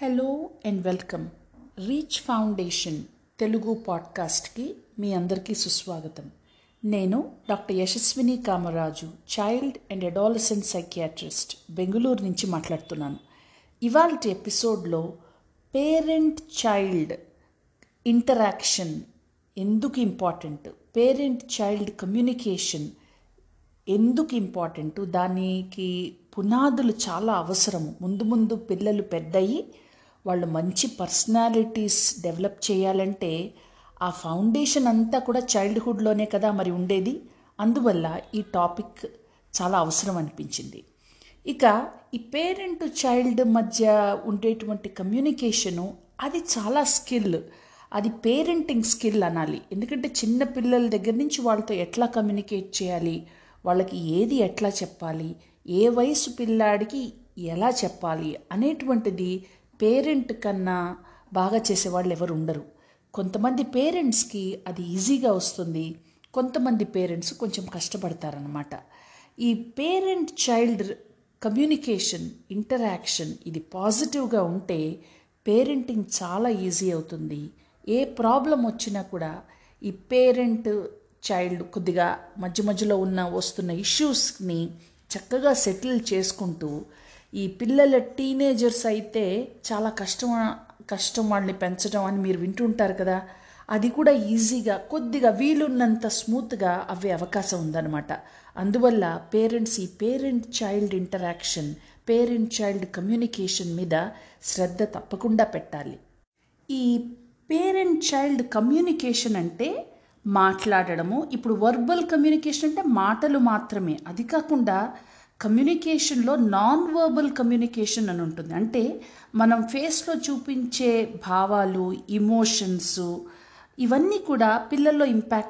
Hello and welcome. Reach foundation Telugu పాడ్కాస్ట్కి మీ అందరికీ సుస్వాగతం. నేను doctor Yashaswini Kamaraju, child and adolescent psychiatrist, Bengaluru నుంచి మాట్లాడుతున్నాను. ఇవాల్టి ఎపిసోడ్లో పేరెంట్ చైల్డ్ ఇంటరాక్షన్ ఎందుకు ఇంపార్టెంట్, పేరెంట్ చైల్డ్ కమ్యూనికేషన్ ఎందుకు ఇంపార్టెంట్, దానికి పునాదులు చాలా అవసరము. ముందు ముందు పిల్లలు పెద్దయి వాళ్ళు మంచి పర్సనాలిటీస్ డెవలప్ చేయాలంటే ఆ ఫౌండేషన్ అంతా కూడా చైల్డ్హుడ్లోనే కదా మరి ఉండేది. అందువల్ల ఈ టాపిక్ చాలా అవసరం అనిపించింది. ఇక ఈ పేరెంట్ చైల్డ్ మధ్య ఉండేటువంటి కమ్యూనికేషను అది చాలా స్కిల్, అది పేరెంటింగ్ స్కిల్ అనాలి. ఎందుకంటే చిన్న పిల్లల దగ్గర నుంచి వాళ్ళతో ఎట్లా కమ్యూనికేట్ చేయాలి, వాళ్ళకి ఏది ఎట్లా చెప్పాలి, ఏ వయసు పిల్లాడికి ఎలా చెప్పాలి అనేటువంటిది పేరెంట్ కన్నా బాగా చేసేవాళ్ళు ఎవరు ఉండరు. కొంతమంది పేరెంట్స్కి అది ఈజీగా వస్తుంది, కొంతమంది పేరెంట్స్ కొంచెం కష్టపడతారనమాట. ఈ పేరెంట్ చైల్డ్ కమ్యూనికేషన్ ఇంటరాక్షన్ ఇది పాజిటివ్గా ఉంటే పేరెంటింగ్ చాలా ఈజీ అవుతుంది. ఏ ప్రాబ్లం వచ్చినా కూడా ఈ పేరెంట్ చైల్డ్ కొద్దిగా మధ్య మధ్యలో వస్తున్న ఇష్యూస్ని చక్కగా సెటిల్ చేసుకుంటూ, ఈ పిల్లల టీనేజర్స్ అయితే చాలా కష్టం వాళ్ళని పెంచడం అని మీరు వింటుంటారు కదా, అది కూడా ఈజీగా కొద్దిగా వీలున్నంత స్మూత్గా అవ్వే అవకాశం ఉందన్నమాట. అందువల్ల పేరెంట్స్ ఈ parent child interaction, parent child communication మీద శ్రద్ధ తప్పకుండా పెట్టాలి. ఈ పేరెంట్ చైల్డ్ కమ్యూనికేషన్ అంటే మాట్లాడడము. ఇప్పుడు వర్బల్ కమ్యూనికేషన్ అంటే మాటలు మాత్రమే. అది కాకుండా కమ్యూనికేషన్లో నాన్ వర్బల్ కమ్యూనికేషన్ అని ఉంటుంది. అంటే మనం ఫేస్లో చూపించే భావాలు, ఇమోషన్స్ ఇవన్నీ కూడా పిల్లల్లో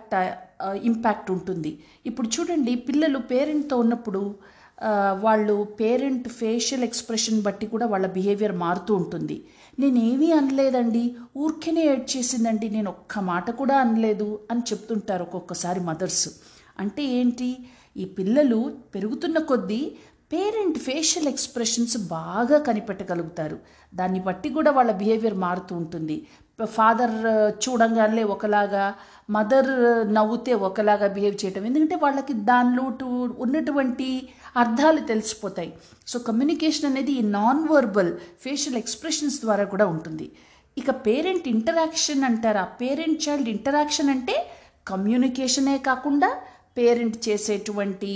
ఇంపాక్ట్ ఉంటుంది. ఇప్పుడు చూడండి, పిల్లలు పేరెంట్తో ఉన్నప్పుడు వాళ్ళు పేరెంట్ ఫేషియల్ ఎక్స్ప్రెషన్ బట్టి కూడా వాళ్ళ బిహేవియర్ మారుతూ ఉంటుంది. నేనేమీ అనలేదండి, ఊరికేనే ఏడ్ చేసిందండి, నేను ఒక్క మాట కూడా అనలేదు అని చెప్తుంటారు ఒక్కొక్కసారి మదర్స్. అంటే ఏంటి, ఈ పిల్లలు పెరుగుతున్న కొద్దీ పేరెంట్ ఫేషియల్ ఎక్స్ప్రెషన్స్ బాగా కనిపెట్టగలుగుతారు. దాన్ని బట్టి కూడా వాళ్ళ బిహేవియర్ మారుతూ ఉంటుంది. ఫాదర్ చూడంగానే ఒకలాగా, మదర్ నవ్వుతే ఒకలాగా బిహేవ్ చేయటం. ఎందుకంటే వాళ్ళకి దానిలో ఉన్నటువంటి అర్థాలు తెలిసిపోతాయి. సో కమ్యూనికేషన్ అనేది ఈ నాన్ వర్బల్ ఫేషియల్ ఎక్స్ప్రెషన్స్ ద్వారా కూడా ఉంటుంది. ఇక పేరెంట్ ఇంటరాక్షన్ అంటారా, పేరెంట్ చైల్డ్ ఇంటరాక్షన్ అంటే కమ్యూనికేషనే కాకుండా పేరెంట్ చేసేటువంటి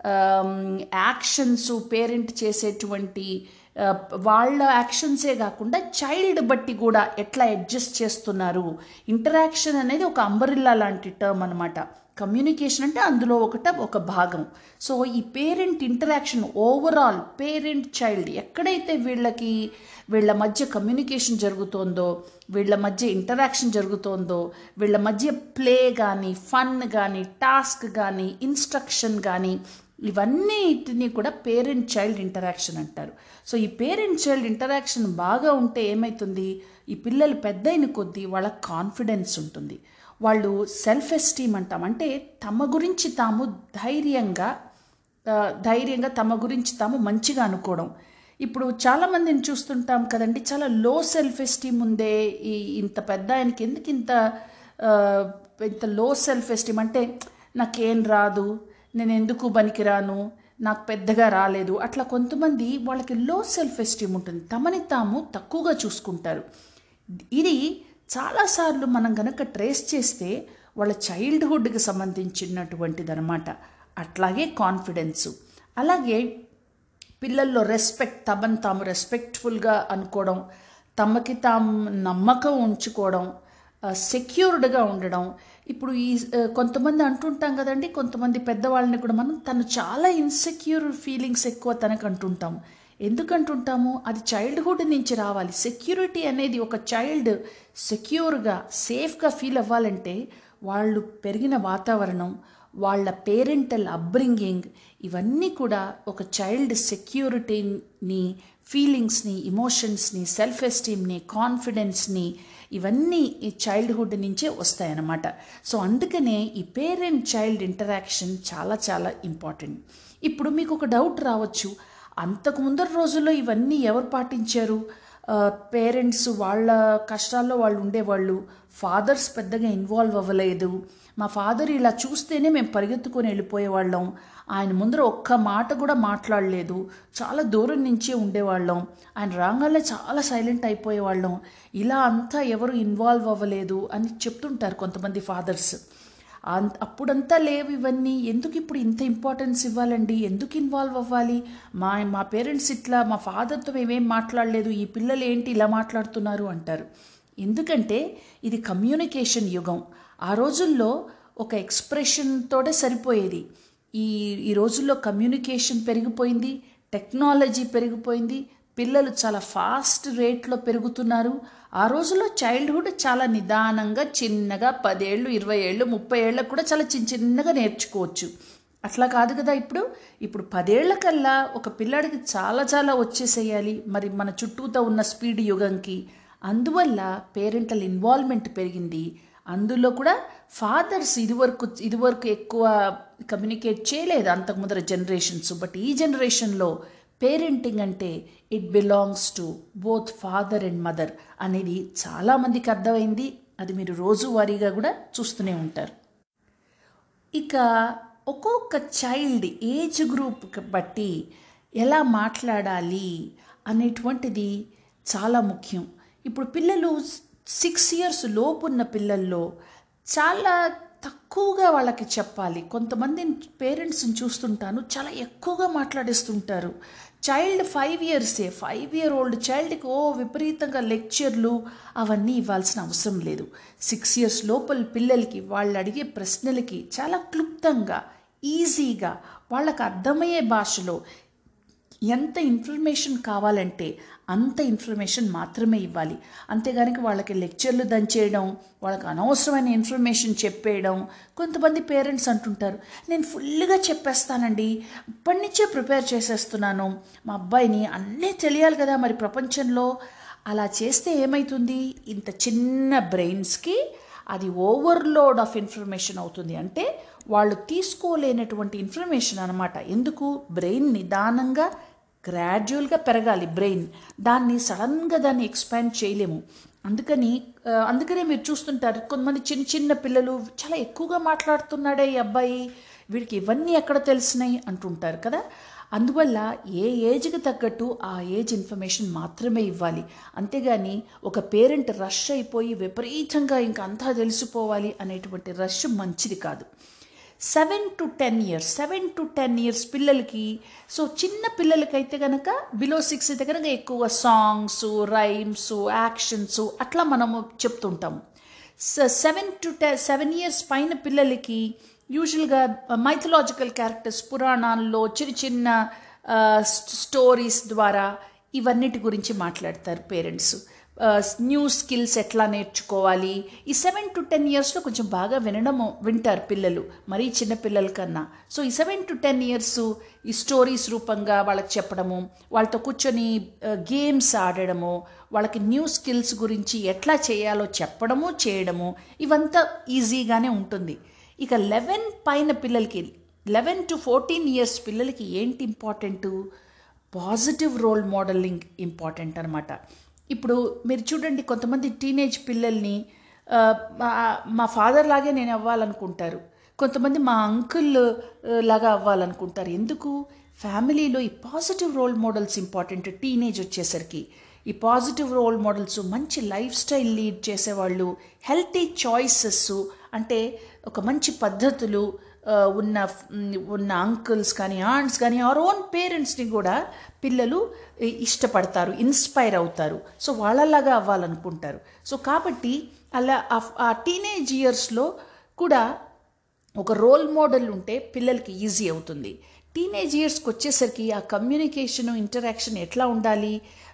యాక్షన్స్, పేరెంట్ చేసేటువంటి వాళ్ళ యాక్షన్సే కాకుండా చైల్డ్ బట్టి కూడా ఎట్లా అడ్జస్ట్ చేస్తున్నారు. ఇంటరాక్షన్ అనేది ఒక అంబరిల్లా లాంటి టర్మ్ అనమాట. కమ్యూనికేషన్ అంటే అందులో ఒక భాగం. సో ఈ parent interaction overall parent child ఎక్కడైతే వీళ్ళ మధ్య కమ్యూనికేషన్ జరుగుతోందో, వీళ్ళ మధ్య ఇంటరాక్షన్ జరుగుతోందో, వీళ్ళ మధ్య ప్లే కానీ, ఫన్ కానీ, టాస్క్ కానీ, ఇన్స్ట్రక్షన్ కానీ, ఇవన్నిటినీ కూడా పేరెంట్ చైల్డ్ ఇంటరాక్షన్ అంటారు. సో ఈ పేరెంట్ చైల్డ్ ఇంటరాక్షన్ బాగా ఉంటే ఏమవుతుంది, ఈ పిల్లలు పెద్దయిన కొద్దీ వాళ్ళ కాన్ఫిడెన్స్ ఉంటుంది. వాళ్ళు సెల్ఫ్ ఎస్టీమ్ అంటాం, అంటే తమ గురించి తాము ధైర్యంగా తమ గురించి తాము మంచిగా అనుకోవడం. ఇప్పుడు చాలామందిని చూస్తుంటాం కదండి, చాలా లో సెల్ఫ్ ఎస్టీమ్ ఉందే, ఇంత పెద్ద ఆయనకి ఎందుకు ఇంత లో సెల్ఫ్ ఎస్టీమ్, అంటే నాకేం రాదు, నేను ఎందుకు పనికిరాను, నాకు పెద్దగా రాలేదు, అట్లా కొంతమంది వాళ్ళకి లో సెల్ఫ్ ఎస్టీమ్ ఉంటుంది, తమని తాము తక్కువగా చూసుకుంటారు. ఇది చాలాసార్లు మనం కనుక ట్రేస్ చేస్తే వాళ్ళ చైల్డ్హుడ్కి సంబంధించినటువంటిది అనమాట. అట్లాగే కాన్ఫిడెన్సు, అలాగే పిల్లల్లో రెస్పెక్ట్, తమను తాము రెస్పెక్ట్ఫుల్గా అనుకోవడం, తమకి తాము నమ్మకం ఉంచుకోవడం, సెక్యూర్డ్గా ఉండడం. ఇప్పుడు కొంతమంది అంటుంటాం కదండి, కొంతమంది పెద్దవాళ్ళని కూడా మనం తను చాలా ఇన్సెక్యూర్ ఫీలింగ్స్ ఎక్కువ తనకు అంటుంటాం. ఎందుకంటుంటాము, అది చైల్డ్హుడ్ నుంచి రావాలి. సెక్యూరిటీ అనేది ఒక చైల్డ్ సెక్యూర్గా సేఫ్గా ఫీల్ అవ్వాలంటే వాళ్ళు పెరిగిన వాతావరణం, వాళ్ళ పేరెంటల్ అప్బ్రింగింగ్ ఇవన్నీ కూడా ఒక చైల్డ్ సెక్యూరిటీని, ఫీలింగ్స్ని, ఇమోషన్స్ని, సెల్ఫ్ ఎస్టీమ్ని, కాన్ఫిడెన్స్ని ఇవన్నీ ఈ చైల్డ్హుడ్ నుంచే వస్తాయన్నమాట. సో అందుకనే ఈ పేరెంట్ చైల్డ్ ఇంటరాక్షన్ చాలా చాలా ఇంపార్టెంట్. ఇప్పుడు మీకు ఒక డౌట్ రావచ్చు, అంతకు ముందర రోజుల్లో ఇవన్నీ ఎవరు పాటించారు? పేరెంట్స్ వాళ్ళ కష్టాల్లో వాళ్ళు ఉండేవాళ్ళు. ఫాదర్స్ పెద్దగా ఇన్వాల్వ్ అవ్వలేదు. మా ఫాదర్ ఇలా చూస్తేనే మేము పరిగెత్తుకొని వెళ్ళిపోయేవాళ్ళం. ఆయన ముందర ఒక్క మాట కూడా మాట్లాడలేదు. చాలా దూరం నుంచే ఉండేవాళ్ళం. ఆయన రాగానే చాలా సైలెంట్ అయిపోయేవాళ్ళం. ఇలా అంతా ఎవరు ఇన్వాల్వ్ అవ్వలేదు అని చెప్తుంటారు కొంతమంది ఫాదర్స్. అప్పుడంతా లేవు ఇవన్నీ, ఎందుకు ఇప్పుడు ఇంత ఇంపార్టెన్స్ ఇవ్వాలండి, ఎందుకు ఇన్వాల్వ్ అవ్వాలి, మా పేరెంట్స్ ఇట్లా, మా ఫాదర్తో మేమేం మాట్లాడలేదు, ఈ పిల్లలు ఏంటి ఇలా మాట్లాడుతున్నారు అంటారు. ఎందుకంటే ఇది కమ్యూనికేషన్ యుగం. ఆ రోజుల్లో ఒక ఎక్స్ప్రెషన్తోనే సరిపోయేది. ఈ రోజుల్లో కమ్యూనికేషన్ పెరిగిపోయింది, టెక్నాలజీ పెరిగిపోయింది, పిల్లలు చాలా ఫాస్ట్ రేట్లో పెరుగుతున్నారు. ఆ రోజుల్లో చైల్డ్హుడ్ చాలా నిదానంగా చిన్నగా 10 ఏళ్ళు 20 ఏళ్ళు 30 ఏళ్ళకు కూడా చాలా చిన్నగా నేర్చుకోవచ్చు. అట్లా కాదు కదా ఇప్పుడు 10 ఏళ్లకల్లా ఒక పిల్లాడికి చాలా వచ్చేసేయాలి మరి మన చుట్టూతో ఉన్న స్పీడ్ యుగంకి. అందువల్ల పేరెంటల్ ఇన్వాల్వ్మెంట్ పెరిగింది. అందులో కూడా ఫాదర్స్ ఇదివరకు ఎక్కువ కమ్యూనికేట్ చేయలేదు అంతకు ముందర జనరేషన్స్. బట్ ఈ జనరేషన్లో పేరెంటింగ్ అంటే it belongs to both father and mother అనేది చాలామందికి అర్థమైంది. అది మీరు రోజువారీగా కూడా చూస్తూనే ఉంటారు. ఇక ఒక్కొక్క చైల్డ్ ఏజ్ గ్రూప్ బట్టి ఎలా మాట్లాడాలి అనేటువంటిది చాలా ముఖ్యం. ఇప్పుడు పిల్లలు 6 years లోపున్న పిల్లల్లో చాలా తక్కువగా వాళ్ళకి చెప్పాలి. కొంతమంది పేరెంట్స్ని చూస్తుంటాను, చాలా ఎక్కువగా మాట్లాడేస్తుంటారు. చైల్డ్ 5 years 5 year old చైల్డ్కి విపరీతంగా లెక్చర్లు అవన్నీ ఇవ్వాల్సిన అవసరం లేదు. 6 years లోపల పిల్లలకి వాళ్ళు అడిగే ప్రశ్నలకి చాలా క్లుప్తంగా ఈజీగా వాళ్ళకు అర్థమయ్యే భాషలో ఎంత ఇన్ఫర్మేషన్ కావాలంటే అంత ఇన్ఫర్మేషన్ మాత్రమే ఇవ్వాలి. అంతేగానికి వాళ్ళకి లెక్చర్లు దంచేయడం, వాళ్ళకి అనవసరమైన ఇన్ఫర్మేషన్ చెప్పేయడం. కొంతమంది పేరెంట్స్ అంటుంటారు, నేను ఫుల్గా చెప్పేస్తానండి, ఇప్పటి నుంచే ప్రిపేర్ చేసేస్తున్నాను మా అబ్బాయిని, అన్నీ తెలియాలి కదా మరి ప్రపంచంలో. అలా చేస్తే ఏమవుతుంది, ఇంత చిన్న బ్రెయిన్స్కి అది ఓవర్లోడ్ ఆఫ్ ఇన్ఫర్మేషన్ అవుతుంది. అంటే వాళ్ళు తీసుకోలేనటువంటి ఇన్ఫర్మేషన్ అనమాట. ఎందుకు, బ్రెయిన్ నిదానంగా గ్రాడ్యువల్గా పెరగాలి బ్రెయిన్. దాన్ని ఎక్స్పాండ్ చేయలేము. అందుకనే మీరు చూస్తుంటారు కొంతమంది చిన్న పిల్లలు చాలా ఎక్కువగా మాట్లాడుతున్నాడే ఈ అబ్బాయి, వీడికి ఇవన్నీ ఎక్కడ తెలిసినాయి అంటుంటారు కదా. అందువల్ల ఏ ఏజ్కి తగ్గట్టు ఆ ఏజ్ ఇన్ఫర్మేషన్ మాత్రమే ఇవ్వాలి. అంతేగాని ఒక పేరెంట్ రష్ అయిపోయి విపరీతంగా ఇంకా అంతా తెలిసిపోవాలి అనేటువంటి రష్ మంచిది కాదు. 7 to 10 years పిల్లలకి, సో చిన్న పిల్లలకైతే కనుక బిలో 6 అయితే కనుక ఎక్కువ సాంగ్స్, రైమ్స్, యాక్షన్స్ అట్లా మనము చెప్తుంటాము. 7 years పైన పిల్లలకి యూజువల్గా మైథలాజికల్ క్యారెక్టర్స్, పురాణాల్లో చిన్న స్టోరీస్ ద్వారా ఇవన్నిటి గురించి మాట్లాడతారు పేరెంట్స్. న్యూ స్కిల్స్ ఎట్లా నేర్చుకోవాలి, ఈ 7 to 10 yearsలో కొంచెం బాగా వింటారు పిల్లలు, మరీ చిన్న పిల్లల కన్నా. సో ఈ 7 to 10 years ఈ స్టోరీస్ రూపంగా వాళ్ళకి చెప్పడము, వాళ్ళతో కూర్చొని గేమ్స్ ఆడడము, వాళ్ళకి న్యూ స్కిల్స్ గురించి ఎట్లా చేయాలో చెప్పడము చేయడము, ఇవంతా ఈజీగానే ఉంటుంది. ఇక 11 పైన పిల్లలకి, 11 to 14 years పిల్లలకి ఏంటి important, positive role modelling important అనమాట. ఇప్పుడు మీరు చూడండి, కొంతమంది టీనేజ్ పిల్లల్ని మా ఫాదర్ లాగే నేను అవ్వాలనుకుంటారు, కొంతమంది మా అంకుల్ లాగా అవ్వాలనుకుంటారు. ఎందుకు, ఫ్యామిలీలో ఈ positive role models important. Teenage వచ్చేసరికి ఈ పాజిటివ్ రోల్ మోడల్స్ మంచి లైఫ్ స్టైల్ లీడ్ చేసేవాళ్ళు, హెల్తీ చాయిసెస్ అంటే ఒక మంచి పద్ధతులు ఉన్న అంకుల్స్ కానీ ఆంట్స్ కానీ అవర్ ఓన్ పేరెంట్స్ని కూడా పిల్లలు ఇష్టపడతారు, ఇన్స్పైర్ అవుతారు. సో వాళ్ళలాగా అవ్వాలనుకుంటారు. సో కాబట్టి అలా ఆ టీనేజ్ ఇయర్స్లో కూడా ఒక రోల్ మోడల్ ఉంటే పిల్లలకి ఈజీ అవుతుంది. టీనేజ్ ఇయర్స్కి వచ్చేసరికి ఆ కమ్యూనికేషను, ఇంటరాక్షన్ ఎట్లా ఉండాలి,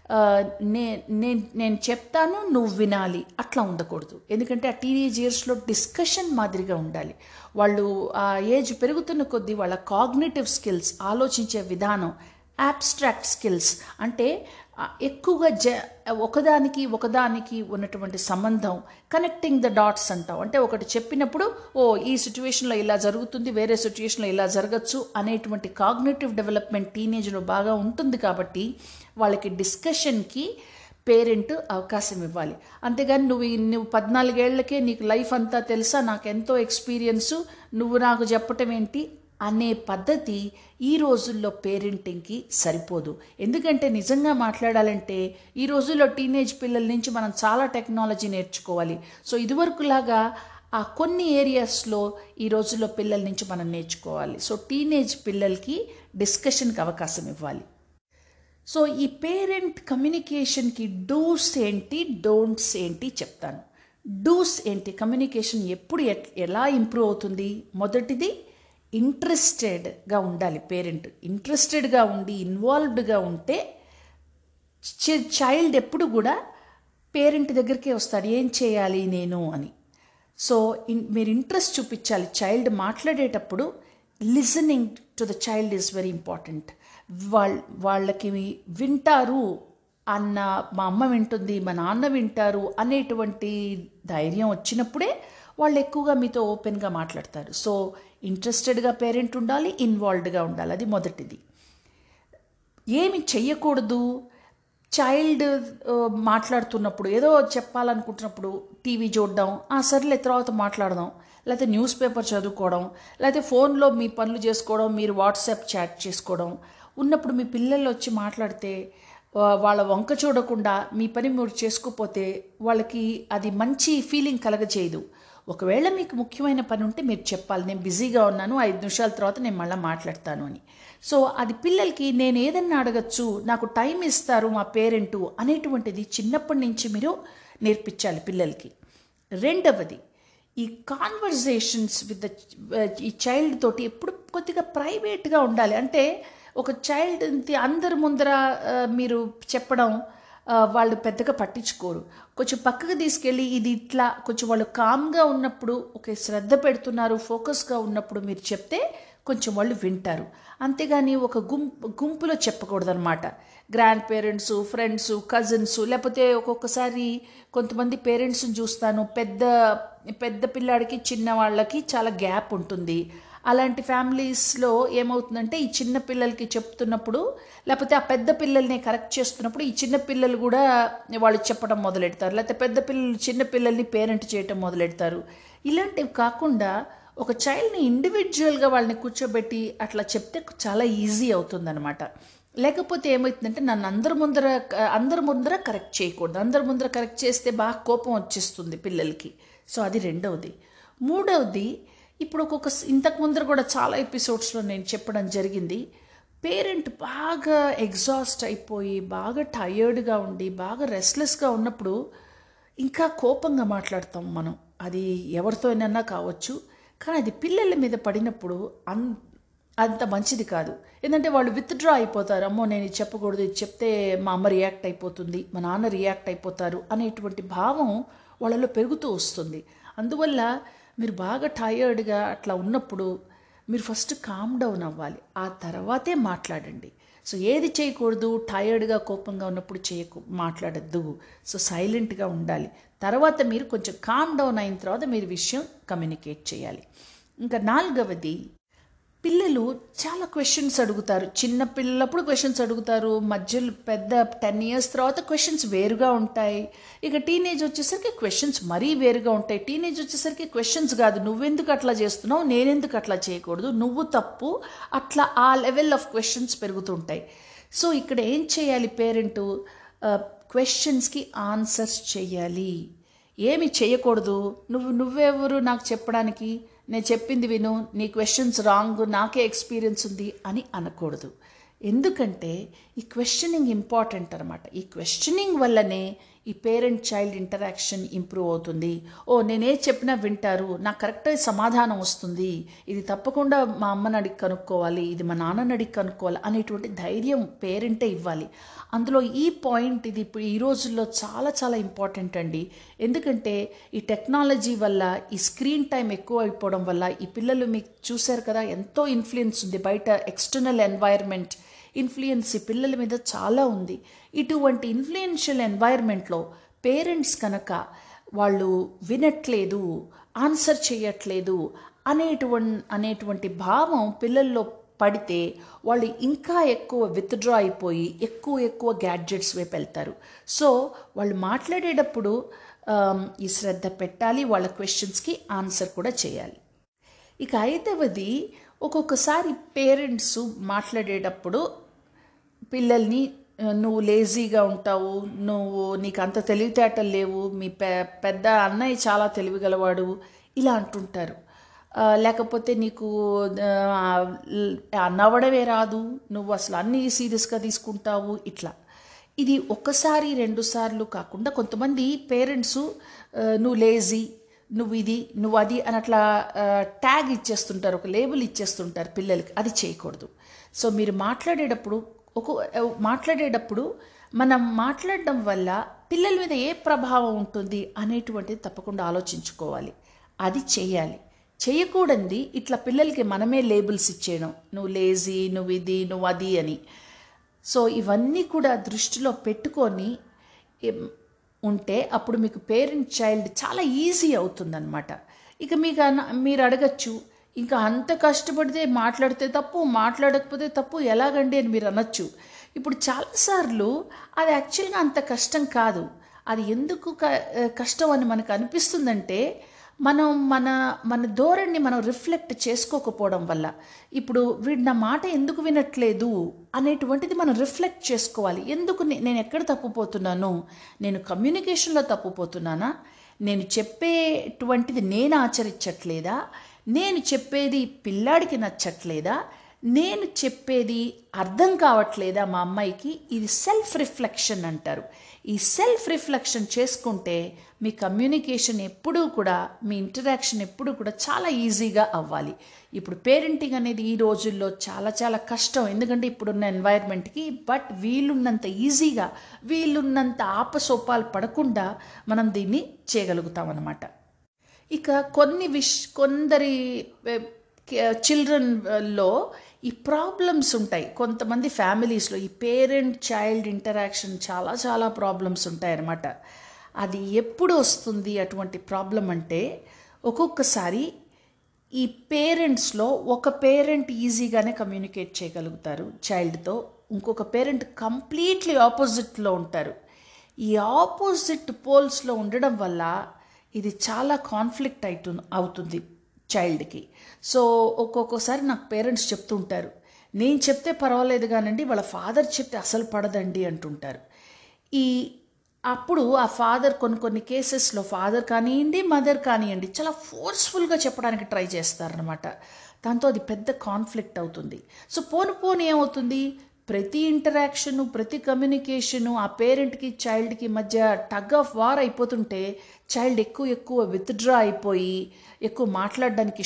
నేను చెప్తాను నువ్వు వినాలి అట్లా ఉండకూడదు. ఎందుకంటే ఆ టీనేజ్ ఇయర్స్లో డిస్కషన్ మాదిరిగా ఉండాలి. వాళ్ళు ఆ ఏజ్ పెరుగుతున్న కొద్దీ వాళ్ళ కాగ్నిటివ్ స్కిల్స్, ఆలోచించే విధానం, అబ్స్ట్రాక్ట్ స్కిల్స్ అంటే ఎక్కువగా ఒకదానికి ఉన్నటువంటి సంబంధం, కనెక్టింగ్ ద డాట్స్ అంటాం. అంటే ఒకటి చెప్పినప్పుడు ఈ సిచ్యువేషన్లో ఇలా జరుగుతుంది, వేరే సిచ్యువేషన్లో ఇలా జరగచ్చు అనేటువంటి కాగ్నిటివ్ డెవలప్మెంట్ టీనేజ్లో బాగా ఉంటుంది. కాబట్టి వాళ్ళకి డిస్కషన్కి పేరెంట్ అవకాశం ఇవ్వాలి. అంతేగాని నువ్వు 14 ఏళ్లకే నీకు లైఫ్ అంతా తెలుసా, నాకు ఎంతో ఎక్స్పీరియన్సు, నువ్వు నాకు చెప్పటం ఏంటి అనే పద్ధతి ఈ రోజుల్లో పేరెంటింగ్కి సరిపోదు. ఎందుకంటే నిజంగా మాట్లాడాలంటే ఈ రోజుల్లో టీనేజ్ పిల్లల నుంచి మనం చాలా టెక్నాలజీ నేర్చుకోవాలి. సో ఇదివరకులాగా ఆ కొన్ని ఏరియాస్లో ఈ రోజుల్లో పిల్లల నుంచి మనం నేర్చుకోవాలి. సో టీనేజ్ పిల్లలకి డిస్కషన్కి అవకాశం ఇవ్వాలి. సో ఈ పేరెంట్ కమ్యూనికేషన్కి డూస్ ఏంటి, డోంట్స్ ఏంటి చెప్తాను. డూస్ ఏంటి, కమ్యూనికేషన్ ఎప్పుడు ఎలా ఇంప్రూవ్ అవుతుంది? మొదటిది, ఇంట్రెస్టెడ్గా ఉండాలి. పేరెంట్ ఇంట్రెస్టెడ్గా ఉండి ఇన్వాల్వ్డ్గా ఉంటే చైల్డ్ ఎప్పుడు కూడా పేరెంట్ దగ్గరికే వస్తాడు, ఏం చేయాలి నేను అని. సో మీరు ఇంట్రెస్ట్ చూపించాలి. చైల్డ్ మాట్లాడేటప్పుడు listening to the child is very important. వాళ్ళకి వింటారు అన్న, మా అమ్మ వింటుంది, మా నాన్న వింటారు అనేటువంటి ధైర్యం వచ్చినప్పుడే వాళ్ళు ఎక్కువగా మీతో ఓపెన్గా మాట్లాడతారు. సో ఇంట్రెస్టెడ్గా పేరెంట్ ఉండాలి, ఇన్వాల్వ్డ్గా ఉండాలి. అది మొదటిది. ఏమి చెయ్యకూడదు, చైల్డ్ మాట్లాడుతున్నప్పుడు ఏదో చెప్పాలనుకుంటున్నప్పుడు టీవీ చూడడం, సర్లే తర్వాత మాట్లాడదాం, లేకపోతే న్యూస్ పేపర్ చదువుకోవడం, లేకపోతే ఫోన్లో మీ పనులు చేసుకోవడం, మీరు వాట్సాప్ చాట్ చేసుకోవడం ఉన్నప్పుడు మీ పిల్లలు వచ్చి మాట్లాడితే వాళ్ళ వంక చూడకుండా మీ పని మీరు చేసుకోకపోతే వాళ్ళకి అది మంచి ఫీలింగ్ కలగజేయదు. ఒకవేళ మీకు ముఖ్యమైన పని ఉంటే మీరు చెప్పాలి, నేను బిజీగా ఉన్నాను, 5 నిమిషాల తర్వాత నేను మళ్ళీ మాట్లాడతాను అని. సో అది పిల్లలకి నేను ఏదన్నా అడగచ్చు, నాకు టైం ఇస్తారు మా పేరెంటు అనేటువంటిది చిన్నప్పటి నుంచి మీరు నేర్పించాలి పిల్లలకి. రెండవది, ఈ కాన్వర్జేషన్స్ విత్ ఈ చైల్డ్ తోటి ఎప్పుడు కొద్దిగా ప్రైవేట్గా ఉండాలి. అంటే ఒక చైల్డ్ అందరి ముందర మీరు చెప్పడం వాళ్ళు పెద్దగా పట్టించుకోరు. కొంచెం పక్కకు తీసుకెళ్ళి ఇది ఇట్లా కొంచెం వాళ్ళు కామ్గా ఉన్నప్పుడు, ఒక శ్రద్ధ పెడుతున్నారు, ఫోకస్గా ఉన్నప్పుడు మీరు చెప్తే కొంచెం వాళ్ళు వింటారు. అంతేగాని ఒక గుంపులో చెప్పకూడదు అనమాట. గ్రాండ్ పేరెంట్స్, ఫ్రెండ్స్, కజిన్స్, లేకపోతే ఒక్కొక్కసారి కొంతమంది పేరెంట్స్ని చూస్తాను, పెద్ద పిల్లాడికి చిన్న వాళ్ళకి చాలా గ్యాప్ ఉంటుంది. అలాంటి ఫ్యామిలీస్లో ఏమవుతుందంటే ఈ చిన్న పిల్లలకి చెప్తున్నప్పుడు, లేకపోతే ఆ పెద్ద పిల్లల్ని కరెక్ట్ చేస్తున్నప్పుడు ఈ చిన్న పిల్లలు కూడా వాళ్ళు చెప్పడం మొదలెడతారు, లేకపోతే చిన్న పిల్లల్ని పేరెంట్ చేయటం మొదలెడతారు. ఇలాంటివి కాకుండా ఒక చైల్డ్ని ఇండివిజువల్గా వాళ్ళని కూర్చోబెట్టి అట్లా చెప్తే చాలా ఈజీ అవుతుందన్నమాట. లేకపోతే ఏమవుతుందంటే నన్ను అందరి ముందర కరెక్ట్ చేయకూడదు. అందరి ముందర కరెక్ట్ చేస్తే బాగా కోపం వచ్చేస్తుంది పిల్లలకి. సో అది రెండవది. మూడవది, ఇప్పుడు ఇంతకు ముందర కూడా చాలా ఎపిసోడ్స్లో నేను చెప్పడం జరిగింది, పేరెంట్ బాగా ఎగ్జాస్ట్ అయిపోయి, బాగా టయర్డ్గా ఉండి, బాగా రెస్ట్లెస్గా ఉన్నప్పుడు ఇంకా కోపంగా మాట్లాడతాం మనం. అది ఎవరితోనైనా కావచ్చు, కానీ అది పిల్లల మీద పడినప్పుడు అంత మంచిది కాదు. ఎందుకంటే వాళ్ళు విత్డ్రా అయిపోతారు. అమ్మో నేను ఇది చెప్పకూడదు, ఇది చెప్తే మా అమ్మ రియాక్ట్ అయిపోతుంది, మా నాన్న రియాక్ట్ అయిపోతారు అనేటువంటి భావం వాళ్ళలో పెరుగుతూ వస్తుంది. అందువల్ల మీరు బాగా టయర్డ్గా అట్లా ఉన్నప్పుడు మీరు ఫస్ట్ కామ్ డౌన్ అవ్వాలి, ఆ తర్వాతే మాట్లాడండి. సో ఏది చేయకూడదు, టయర్డ్గా కోపంగా ఉన్నప్పుడు మాట్లాడద్దు. సో సైలెంట్గా ఉండాలి. తర్వాత మీరు కొంచెం కామ్ డౌన్ అయిన తర్వాత మీరు విషయం కమ్యూనికేట్ చేయాలి. ఇంకా నాలుగవది, పిల్లలు చాలా క్వశ్చన్స్ అడుగుతారు. చిన్న పిల్లలప్పుడు క్వశ్చన్స్ అడుగుతారు, మధ్యలో పెద్ద 10 years తర్వాత క్వశ్చన్స్ వేరుగా ఉంటాయి. ఇక టీనేజ్ వచ్చేసరికి క్వశ్చన్స్ మరీ వేరుగా ఉంటాయి. టీనేజ్ వచ్చేసరికి క్వశ్చన్స్ కాదు, నువ్వెందుకు అట్లా చేస్తున్నావు, నేనెందుకు అట్లా చేయకూడదు, నువ్వు తప్పు, అట్లా ఆ లెవెల్ ఆఫ్ క్వశ్చన్స్ పెరుగుతుంటాయి. సో ఇక్కడ ఏం చేయాలి, పేరెంటు క్వశ్చన్స్కి ఆన్సర్స్ చేయాలి. ఏమి చేయకూడదు, నువ్వెవరు నాకు చెప్పడానికి, నేను చెప్పింది విను, నీ క్వశ్చన్స్ రాంగ్, నాకే ఎక్స్పీరియన్స్ ఉంది అని అనకూడదు. ఎందుకంటే ఈ క్వశ్చనింగ్ ఇంపార్టెంట్ అనమాట. ఈ క్వశ్చనింగ్ వల్లనే ఈ పేరెంట్ చైల్డ్ ఇంటరాక్షన్ ఇంప్రూవ్ అవుతుంది. నేనే చెప్పినా వింటారు, నాకు కరెక్ట్ సమాధానం వస్తుంది, ఇది తప్పకుండా మా అమ్మని అడిగి కనుక్కోవాలి, ఇది మా నాన్నని అడిగి కనుక్కోవాలి అనేటువంటి ధైర్యం పేరెంటే ఇవ్వాలి. అందులో ఈ పాయింట్ ఇది ఇప్పుడు ఈ రోజుల్లో చాలా చాలా ఇంపార్టెంట్ అండి. ఎందుకంటే ఈ టెక్నాలజీ వల్ల, ఈ స్క్రీన్ టైం ఎక్కువ అయిపోవడం వల్ల ఈ పిల్లలు మీకు చూశారు కదా, ఎంతో ఇన్ఫ్లుయెన్స్ ఉంది. బయట ఎక్స్టర్నల్ ఎన్వైర్న్మెంట్ ఇన్ఫ్లుయెన్స్ ఈ పిల్లల మీద చాలా ఉంది. ఇటువంటి ఇన్ఫ్లుయెన్షియల్ ఎన్వైర్న్మెంట్లో పేరెంట్స్ కనుక వాళ్ళు వినట్లేదు, ఆన్సర్ చేయట్లేదు అనేటువంటి భావం పిల్లల్లో పడితే వాళ్ళు ఇంకా ఎక్కువ విత్డ్రా అయిపోయి ఎక్కువ గ్యాడ్జెట్స్ వైపు వెళ్తారు. సో వాళ్ళు మాట్లాడేటప్పుడు ఈ శ్రద్ధ పెట్టాలి, వాళ్ళ క్వశ్చన్స్కి ఆన్సర్ కూడా చేయాలి. ఇక ఐదవది, ఒక్కొక్కసారి పేరెంట్స్ మాట్లాడేటప్పుడు పిల్లల్ని నువ్వు లేజీగా ఉంటావు, నీకు అంత తెలివితేటలు లేవు, మీ పెద్ద అన్నయ్య చాలా తెలివిగలవాడు ఇలా అంటుంటారు. లేకపోతే నీకు నవ్వడమే రాదు, నువ్వు అసలు అన్నీ సీరియస్గా తీసుకుంటావు ఇట్లా. ఇది ఒకసారి 2 సార్లు కాకుండా కొంతమంది పేరెంట్స్ నువ్వు లేజీ, నువ్వు ఇది, నువ్వు అది అని అట్లా ట్యాగ్ ఇచ్చేస్తుంటారు, ఒక లేబుల్ ఇచ్చేస్తుంటారు పిల్లలకి. అది చేయకూడదు. సో మీరు మాట్లాడేటప్పుడు మనం మాట్లాడడం వల్ల పిల్లల మీద ఏ ప్రభావం ఉంటుంది అనేటువంటిది తప్పకుండా ఆలోచించుకోవాలి. అది చేయాలి. చేయకూడదు ఇట్లా పిల్లలకి మనమే లేబుల్స్ ఇచ్చేయడం, నువ్వు లేజీ, నువ్వు ఇది, నువ్వు అది అని. సో ఇవన్నీ కూడా దృష్టిలో పెట్టుకొని ఉంటే అప్పుడు మీకు పేరెంట్ చైల్డ్ చాలా ఈజీ అవుతుందన్నమాట. ఇక మీరు అడగచ్చు, ఇంకా అంత కష్టపడితే మాట్లాడితే తప్పు, మాట్లాడకపోతే తప్పు ఎలాగండి అని మీరు అనొచ్చు. ఇప్పుడు చాలాసార్లు అది యాక్చువల్గా అంత కష్టం కాదు. అది ఎందుకు కష్టం అని మనకు అనిపిస్తుందంటే మనం మన ధోరణిని మనం రిఫ్లెక్ట్ చేసుకోకపోవడం వల్ల. ఇప్పుడు వీడు నా మాట ఎందుకు వినట్లేదు అనేటువంటిది మనం రిఫ్లెక్ట్ చేసుకోవాలి. ఎందుకు నేను ఎక్కడ తప్పుపోతున్నాను, నేను కమ్యూనికేషన్లో తప్పుపోతున్నానా, నేను చెప్పేటువంటిది నేను ఆచరించట్లేదా, నేను చెప్పేది పిల్లాడికి నచ్చట్లేదా, నేను చెప్పేది అర్థం కావట్లేదా మా అమ్మాయికి. ఇది సెల్ఫ్ రిఫ్లెక్షన్ అంటారు. ఈ సెల్ఫ్ రిఫ్లెక్షన్ చేసుకుంటే మీ కమ్యూనికేషన్ ఎప్పుడూ కూడా, మీ ఇంటరాక్షన్ ఎప్పుడూ కూడా చాలా ఈజీగా అవ్వాలి. ఇప్పుడు పేరెంటింగ్ అనేది ఈ రోజుల్లో చాలా చాలా కష్టం, ఎందుకంటే ఇప్పుడున్న ఎన్వైర్న్మెంట్కి. బట్ వీలున్నంత ఈజీగా, వీలున్నంత ఆపసోపాలు పడకుండా మనం దీన్ని చేయగలుగుతాం అన్నమాట. ఇక కొందరి చిల్డ్రన్లో ఈ ప్రాబ్లమ్స్ ఉంటాయి. కొంతమంది ఫ్యామిలీస్లో ఈ పేరెంట్ చైల్డ్ ఇంటరాక్షన్ చాలా చాలా ప్రాబ్లమ్స్ ఉంటాయన్నమాట. అది ఎప్పుడు వస్తుంది అటువంటి ప్రాబ్లం అంటే, ఒక్కొక్కసారి ఈ పేరెంట్స్లో ఒక పేరెంట్ ఈజీగానే కమ్యూనికేట్ చేయగలుగుతారు చైల్డ్తో, ఇంకొక పేరెంట్ కంప్లీట్లీ ఆపోజిట్లో ఉంటారు. ఈ ఆపోజిట్ పోల్స్లో ఉండడం వల్ల ఇది చాలా కాన్ఫ్లిక్ట్ అవుతుంది చైల్డ్కి. సో ఒక్కొక్కసారి నాకు పేరెంట్స్ చెప్తుంటారు, నేను చెప్తే పర్వాలేదు కానండి, వాళ్ళ ఫాదర్ చెప్తే అసలు పడదండి అంటుంటారు. అప్పుడు ఆ ఫాదర్ కొన్ని కేసెస్లో ఫాదర్ కానివ్వండి, మదర్ కానివ్వండి, చాలా ఫోర్స్ఫుల్గా చెప్పడానికి ట్రై చేస్తారనమాట. దాంతో అది పెద్ద కాన్ఫ్లిక్ట్ అవుతుంది. సో పోను ఏమవుతుంది, ప్రతి ఇంటరాక్షను, ప్రతి కమ్యూనికేషను ఆ పేరెంట్కి చైల్డ్కి మధ్య టగ్ ఆఫ్ వార్ అయిపోతుంటే చైల్డ్ ఎక్కువ విత్డ్రా అయిపోయి ఎక్కువ మాట్లాడడానికి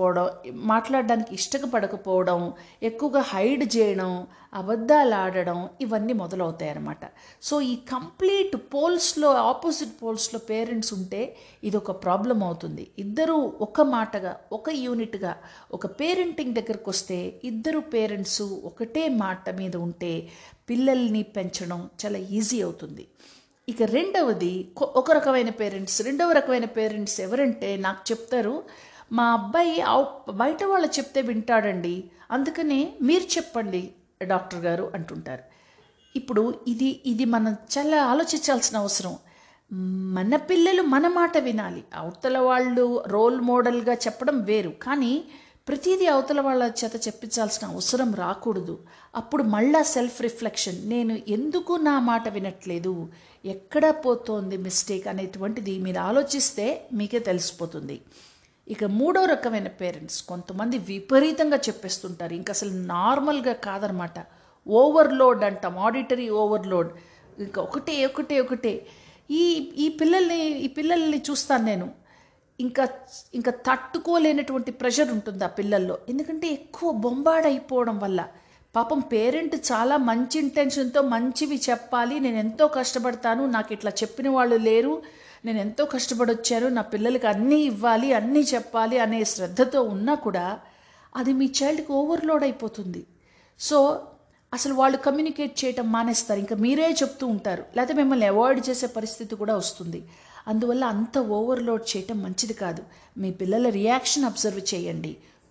ఇష్టపడకపోవడం, ఎక్కువగా హైడ్ చేయడం, అబద్ధాలు ఆడడం, ఇవన్నీ మొదలవుతాయి అన్నమాట. సో ఈ కంప్లీట్ ఆపోజిట్ పోల్స్లో పేరెంట్స్ ఉంటే ఇది ఒక ప్రాబ్లం అవుతుంది. ఇద్దరూ ఒక మాటగా, ఒక యూనిట్గా ఒక పేరెంటింగ్ దగ్గరకు వస్తే ఇద్దరు పేరెంట్స్ ఒకటే మాట మీద ఉంటే పిల్లల్ని పెంచడం చాలా ఈజీ అవుతుంది. ఇక రెండవ రకమైన పేరెంట్స్ ఎవరంటే నాకు చెప్తారు, మా అబ్బాయి బయట వాళ్ళు చెప్తే వింటాడండి, అందుకనే మీరు చెప్పండి డాక్టర్ గారు అంటుంటారు. ఇప్పుడు ఇది మనం చాలా ఆలోచించాల్సిన అవసరం. మన పిల్లలు మన మాట వినాలి. అవతల వాళ్ళు రోల్ మోడల్గా చెప్పడం వేరు, కానీ ప్రతిదీ అవతల వాళ్ళ చేత చెప్పించాల్సిన అవసరం రాకూడదు. అప్పుడు మళ్ళా సెల్ఫ్ రిఫ్లెక్షన్, నేను ఎందుకు నా మాట వినట్లేదు, ఎక్కడ పోతోంది మిస్టేక్ అనేటువంటిది మీరు ఆలోచిస్తే మీకే తెలిసిపోతుంది. ఇక మూడో రకమైన పేరెంట్స్, కొంతమంది విపరీతంగా చెప్పేస్తుంటారు, ఇంకా అసలు నార్మల్గా కాదనమాట. ఓవర్లోడ్ అంటాం, ఆడిటరీ ఓవర్లోడ్. ఇంకా ఒకటే ఈ పిల్లల్ని చూస్తాను నేను. ఇంకా తట్టుకోలేనటువంటి ప్రెషర్ ఉంటుంది ఆ పిల్లల్లో, ఎందుకంటే ఎక్కువ బొంబాడ్ అయిపోవడం వల్ల. పాపం పేరెంట్ చాలా మంచి ఇంటెన్షన్తో మంచివి చెప్పాలి, నేను ఎంతో కష్టపడతాను, నాకు ఇట్లా చెప్పిన వాళ్ళు లేరు, నేను ఎంతో కష్టపడి వచ్చాను, నా పిల్లలకి అన్నీ ఇవ్వాలి, అన్నీ చెప్పాలి అనే శ్రద్ధతో ఉన్నా కూడా అది మీ చైల్డ్కి ఓవర్లోడ్ అయిపోతుంది. సో అసలు వాళ్ళు కమ్యూనికేట్ చేయటం మానేస్తారు, ఇంకా మీరే చెప్తూ ఉంటారు, లేకపోతే మిమ్మల్ని అవాయిడ్ చేసే పరిస్థితి కూడా వస్తుంది. అందువల్ల అంత ఓవర్లోడ్ చేయటం మంచిది కాదు. మీ పిల్లల రియాక్షన్ అబ్జర్వ్ చేయండి,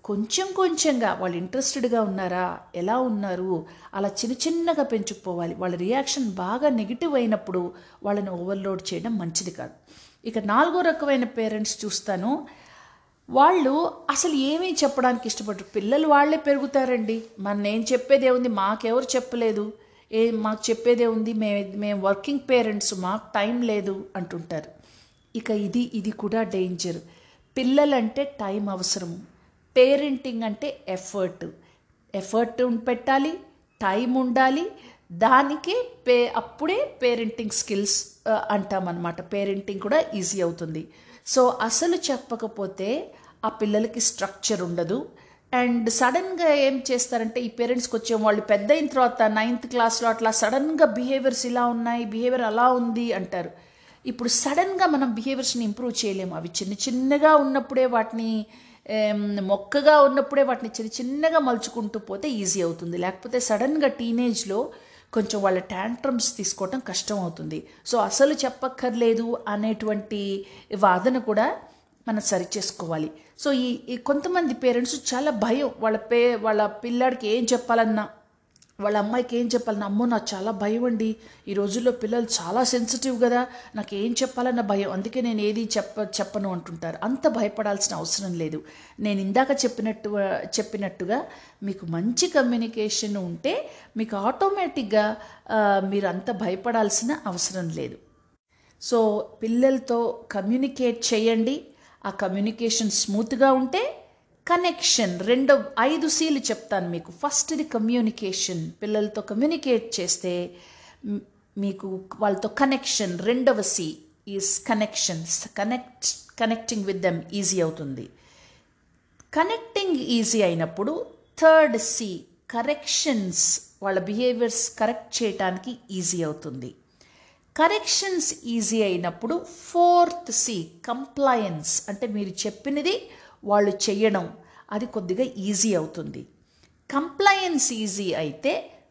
కొంచెం కొంచెంగా వాళ్ళు ఇంట్రెస్టెడ్గా ఉన్నారా, ఎలా ఉన్నారు, అలా చిన్నగా పెంచుకుపోవాలి. వాళ్ళ రియాక్షన్ బాగా నెగిటివ్ అయినప్పుడు వాళ్ళని ఓవర్లోడ్ చేయడం మంచిది కాదు. ఇక 4వ రకమైన పేరెంట్స్ చూస్తాను. వాళ్ళు అసలు ఏమీ చెప్పడానికి ఇష్టపడరు. పిల్లలు వాళ్ళే పెరుగుతారండి, నేను చెప్పేదే ఉంది, మాకెవరు చెప్పలేదు, మాకు చెప్పేదే ఉంది, మేము వర్కింగ్ పేరెంట్స్, మాకు టైం లేదు అంటుంటారు. ఇక ఇది కూడా డేంజర్. పిల్లలంటే టైం అవసరము. పేరెంటింగ్ అంటే ఎఫర్ట్ పెట్టాలి, టైం ఉండాలి. దానికే అప్పుడే పేరెంటింగ్ స్కిల్స్ అంటామన్నమాట. పేరెంటింగ్ కూడా ఈజీ అవుతుంది. సో అసలు చెప్పకపోతే ఆ పిల్లలకి స్ట్రక్చర్ ఉండదు. అండ్ సడన్గా ఏం చేస్తారంటే ఈ పేరెంట్స్కి వచ్చే వాళ్ళు పెద్ద అయిన తర్వాత 9th క్లాస్లో అట్లా సడన్గా బిహేవియర్స్ ఇలా ఉన్నాయి, బిహేవియర్ అలా ఉంది అంటారు. ఇప్పుడు సడన్గా మనం బిహేవియర్స్ని ఇంప్రూవ్ చేయలేము. అవి చిన్నగా ఉన్నప్పుడే వాటిని మొక్కగా ఉన్నప్పుడే వాటిని చిన్నగా మలుచుకుంటూ పోతే ఈజీ అవుతుంది. లేకపోతే సడన్గా టీనేజ్లో కొంచెం వాళ్ళ ట్యాంట్రమ్స్ తీసుకోవటం కష్టం అవుతుంది. సో అసలు చెప్పక్కర్లేదు అనేటువంటి వాదన కూడా మనం సరిచేసుకోవాలి. సో ఈ కొంతమంది పేరెంట్స్ చాలా భయం, వాళ్ళ పిల్లాడికి ఏం చెప్పాలన్నా, వాళ్ళ అమ్మాయికి ఏం చెప్పాలన్నా, అమ్మో నాకు చాలా భయం అండి, ఈ రోజుల్లో పిల్లలు చాలా సెన్సిటివ్ కదా, నాకు ఏం చెప్పాలన్న భయం, అందుకే నేను ఏది చెప్పను అంటుంటారు. అంత భయపడాల్సిన అవసరం లేదు. నేను ఇందాక చెప్పినట్టుగా మీకు మంచి కమ్యూనికేషన్ ఉంటే మీకు ఆటోమేటిక్గా మీరు అంత భయపడాల్సిన అవసరం లేదు. సో పిల్లలతో కమ్యూనికేట్ చేయండి. ఆ కమ్యూనికేషన్ స్మూత్గా ఉంటే కనెక్షన్ 5 Cలు చెప్తాను మీకు. ఫస్ట్ది కమ్యూనికేషన్. పిల్లలతో కమ్యూనికేట్ చేస్తే మీకు వాళ్ళతో కనెక్షన్. 2వ C is connections. Connecting with them easy అవుతుంది. కనెక్టింగ్ ఈజీ అయినప్పుడు 3rd C కరెక్షన్స్. వాళ్ళ బిహేవియర్స్ కరెక్ట్ చేయడానికి ఈజీ అవుతుంది. కరెక్షన్స్ ఈజీ అయినప్పుడు 4th C కంప్లయన్స్. అంటే మీరు చెప్పినది వాళ్ళు చెయ్యడం, అది కొద్దిగా ఈజీ అవుతుంది. కంప్లయన్స్ ఈజీ అయితే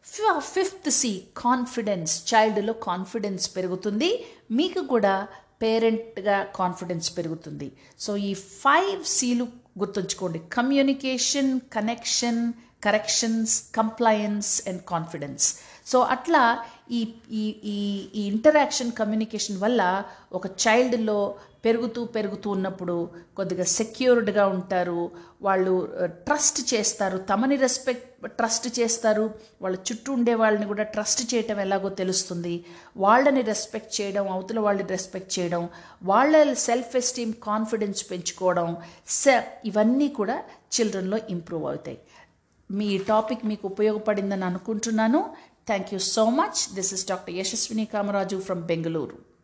5th C కాన్ఫిడెన్స్. చైల్డ్లో కాన్ఫిడెన్స్ పెరుగుతుంది, మీకు కూడా పేరెంట్గా కాన్ఫిడెన్స్ పెరుగుతుంది. సో ఈ 5 Cలు గుర్తుంచుకోండి: communication, connection, corrections, compliance and confidence. So అట్లా ఈ ఇంటరాక్షన్, కమ్యూనికేషన్ వల్ల ఒక చైల్డ్లో పెరుగుతూ ఉన్నప్పుడు కొద్దిగా సెక్యూర్డ్గా ఉంటారు. వాళ్ళు ట్రస్ట్ చేస్తారు, తమని ట్రస్ట్ చేస్తారు, వాళ్ళ చుట్టూ ఉండే వాళ్ళని కూడా ట్రస్ట్ చేయటం ఎలాగో తెలుస్తుంది. వాళ్ళని రెస్పెక్ట్ చేయడం, అవతల వాళ్ళని రెస్పెక్ట్ చేయడం, వాళ్ళ సెల్ఫ్ ఎస్టీమ్, కాన్ఫిడెన్స్ పెంచుకోవడం, ఇవన్నీ కూడా చిల్డ్రన్లో ఇంప్రూవ్ అవుతాయి. మీ టాపిక్ మీకు ఉపయోగపడిందని అనుకుంటున్నాను. Thank you so much. This is Dr. Yashaswini Kamaraju from Bengaluru.